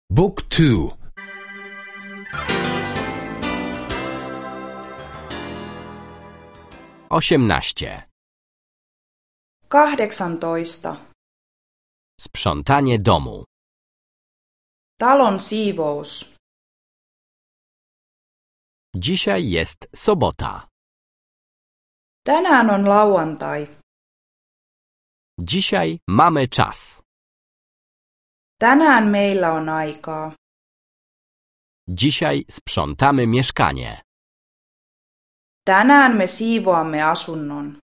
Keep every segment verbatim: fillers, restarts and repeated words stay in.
Book two. Osiemnaście. Kahdeksantoista. Sprzątanie domu. Talon siivous. Dzisiaj jest sobota. Tänään on lauantai. Dzisiaj mamy czas. Tänään meillä on aikaa. Dzisiaj sprzątamy mieszkanie. Tänään me siivoamme asunnon.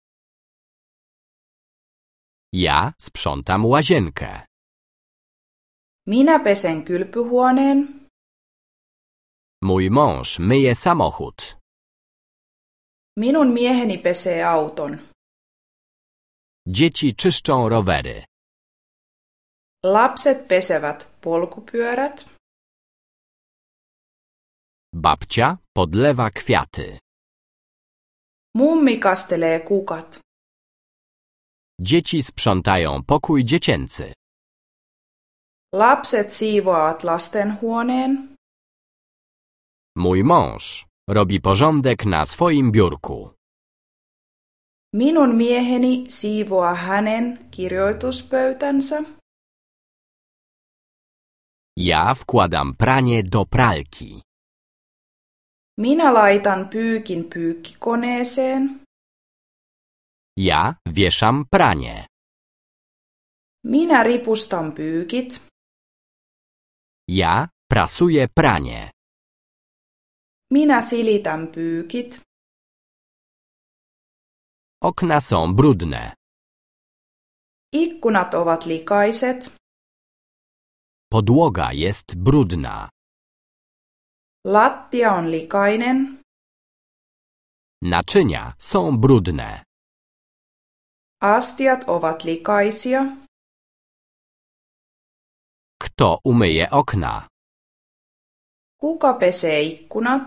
Ja sprzątam łazienkę. Minä pesen kylpyhuoneen. Mój mąż myje samochód. Minun mieheni pesee auton. Dzieci czyszczą rowery. Lapset pesevät polkupyörät. Babcia podlewa kwiaty. Mummi kastelee kukat. Dzieci sprzątają pokój dziecięcy. Lapset siivoavat lastenhuoneen. Mój mąż robi porządek na swoim biurku. Minun mieheni siivoaa hänen kirjoituspöytänsä. Ja wkładam pranie do pralki. Minä laitan pyykin pyykkikoneeseen. Ja wieszam pranie. Minä ripustan pyykit. Ja prasuję pranie. Minä silitän pyykit. Okna są brudne. Ikkunat ovat likaiset. Podłoga jest brudna. Lattia on likainen. Naczynia są brudne. Astiat ovat likaisia. Kto umyje okna? Kuka pesee ikkunat?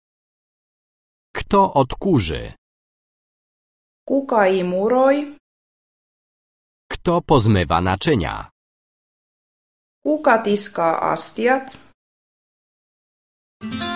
Kto odkurzy? Kuka imuroi? Kto pozmywa naczynia? Kuka tiskaa astiat?